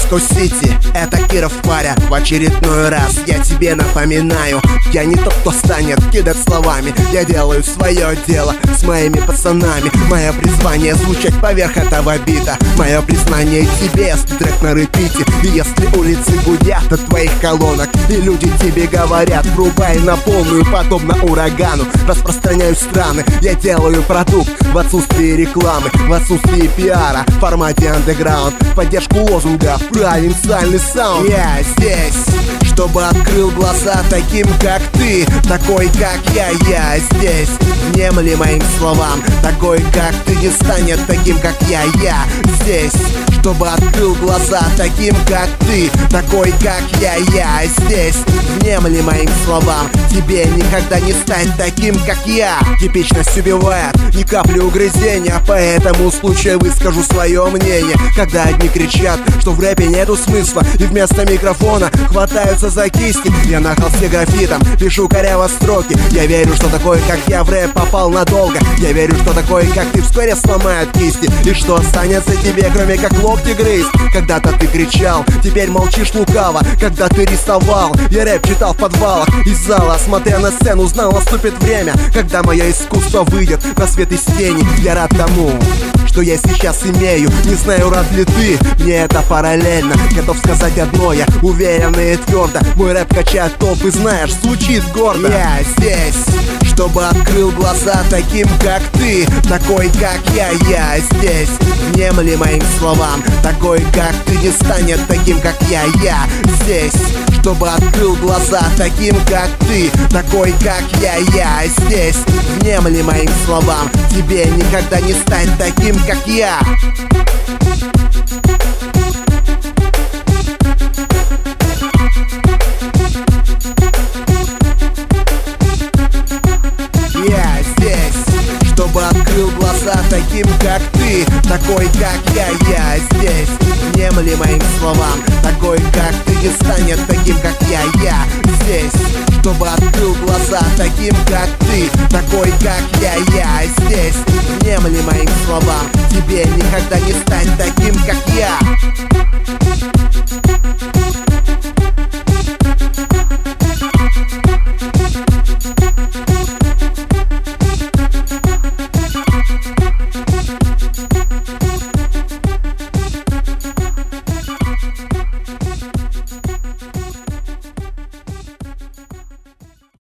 Москва-Сити, это Киров, паря. В очередной раз я тебе напоминаю: я не тот, кто станет кидать словами. Я делаю свое дело с моими пацанами. Мое призвание звучать поверх этого бита. Мое признание тебе, трек на репите. И если улицы гудят от твоих колонок, и люди тебе говорят: врубай на полную, подобно урагану. Распространяю страны, я делаю продукт в отсутствии рекламы, в отсутствии пиара, в формате андеграунд, в поддержку лозунга провинциальный саунд. Я здесь, чтобы открыл глаза таким, как ты, такой, как я здесь. Внемли моим словам, такой, как ты, не станет таким, как я здесь, чтобы открыл глаза таким, как ты, такой, как я здесь. Внемли моим словам, тебе никогда не стать таким, как я. Типичность убивает, ни капли угрызения, поэтому случаю выскажу свое мнение. Когда одни кричат, что в рэпе нету смысла, и вместо микрофона хватаются за кисти, я на холсте графитом пишу коряво строки. Я верю, что такой, как я, в рэп попал надолго. Я верю, что такой, как ты, вскоре сломают кисти. И что останется тебе, кроме как локти грызть? Когда-то ты кричал, теперь молчишь лукаво. Когда ты рисовал, я рэп читал в подвалах. Из зала, смотря на сцену, знал, наступит время, когда мое искусство выйдет на свет из тени. Я рад тому, что я сейчас имею. Не знаю, рад ли ты, мне это параллельно. Готов сказать одно, я уверенно и твердо. Мой рэп качает топ, и знаешь, звучит гордо. Я здесь, чтобы открыл глаза таким, как ты, такой, как я здесь. Внемли моим словам, такой, как ты, не станет таким, как я здесь, чтобы открыл глаза таким, как ты, такой, как я здесь. Внемли моим словам, тебе никогда не стать таким, как я. Я здесь, чтобы открыл глаза таким, как ты, такой, как я здесь. Внемли моим словам, такой, как ты, не станет таким, как я здесь, чтобы открыл глаза таким, как ты, такой, как я здесь. Внемли моим словам, тебе никогда не стать таким, как я.